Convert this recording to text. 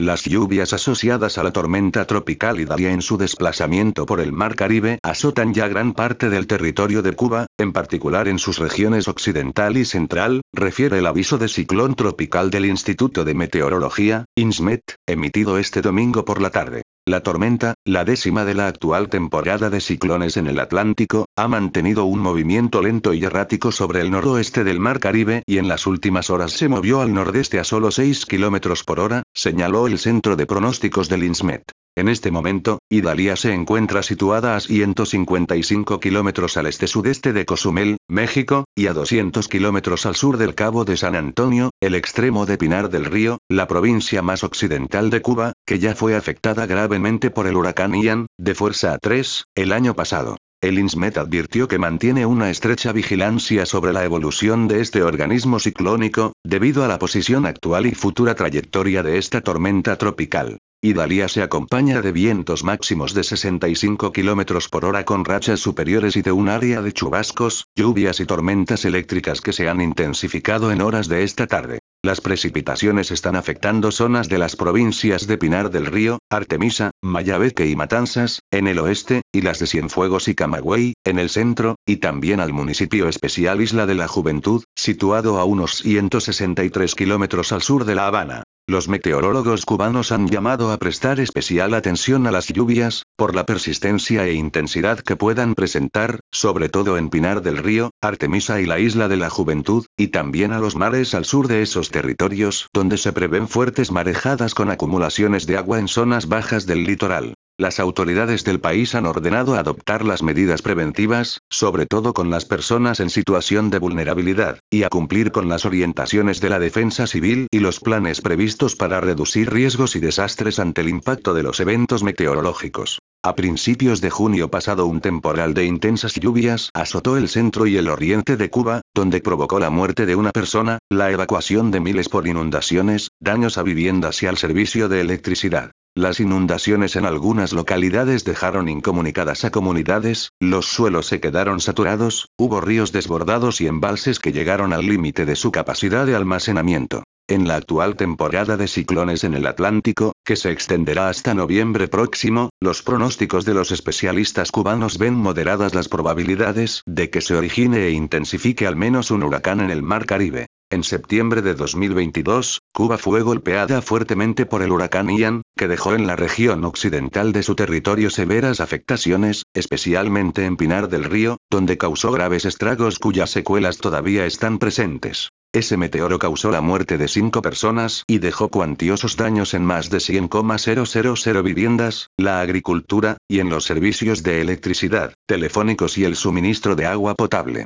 Las lluvias asociadas a la tormenta tropical Idalia en su desplazamiento por el Mar Caribe azotan ya gran parte del territorio de Cuba, en particular en sus regiones occidental y central, refiere el aviso de ciclón tropical del Instituto de Meteorología, INSMET, emitido este domingo por la tarde. La tormenta, la décima de la actual temporada de ciclones en el Atlántico, ha mantenido un movimiento lento y errático sobre el noroeste del Mar Caribe y en las últimas horas se movió al nordeste a solo 6 km por hora, señaló el Centro de Pronósticos del INSMET. En este momento, Idalia se encuentra situada a 155 kilómetros al este-sudeste de Cozumel, México, y a 200 kilómetros al sur del Cabo de San Antonio, el extremo de Pinar del Río, la provincia más occidental de Cuba, que ya fue afectada gravemente por el huracán Ian, de fuerza 3, el año pasado. El INSMET advirtió que mantiene una estrecha vigilancia sobre la evolución de este organismo ciclónico, debido a la posición actual y futura trayectoria de esta tormenta tropical. Idalia se acompaña de vientos máximos de 65 km por hora con rachas superiores y de un área de chubascos, lluvias y tormentas eléctricas que se han intensificado en horas de esta tarde. Las precipitaciones están afectando zonas de las provincias de Pinar del Río, Artemisa, Mayabeque y Matanzas, en el oeste, y las de Cienfuegos y Camagüey, en el centro, y también al municipio especial Isla de la Juventud, situado a unos 163 kilómetros al sur de La Habana. Los meteorólogos cubanos han llamado a prestar especial atención a las lluvias, por la persistencia e intensidad que puedan presentar, sobre todo en Pinar del Río, Artemisa y la Isla de la Juventud, y también a los mares al sur de esos territorios, donde se prevén fuertes marejadas con acumulaciones de agua en zonas bajas del litoral. Las autoridades del país han ordenado adoptar las medidas preventivas, sobre todo con las personas en situación de vulnerabilidad, y a cumplir con las orientaciones de la defensa civil y los planes previstos para reducir riesgos y desastres ante el impacto de los eventos meteorológicos. A principios de junio pasado un temporal de intensas lluvias azotó el centro y el oriente de Cuba, donde provocó la muerte de una persona, la evacuación de miles por inundaciones, daños a viviendas y al servicio de electricidad. Las inundaciones en algunas localidades dejaron incomunicadas a comunidades, los suelos se quedaron saturados, hubo ríos desbordados y embalses que llegaron al límite de su capacidad de almacenamiento. En la actual temporada de ciclones en el Atlántico, que se extenderá hasta noviembre próximo, los pronósticos de los especialistas cubanos ven moderadas las probabilidades de que se origine e intensifique al menos un huracán en el Mar Caribe. En septiembre de 2022, Cuba fue golpeada fuertemente por el huracán Ian, que dejó en la región occidental de su territorio severas afectaciones, especialmente en Pinar del Río, donde causó graves estragos cuyas secuelas todavía están presentes. Ese meteoro causó la muerte de 5 personas y dejó cuantiosos daños en más de 100,000 viviendas, la agricultura, y en los servicios de electricidad, telefónicos y el suministro de agua potable.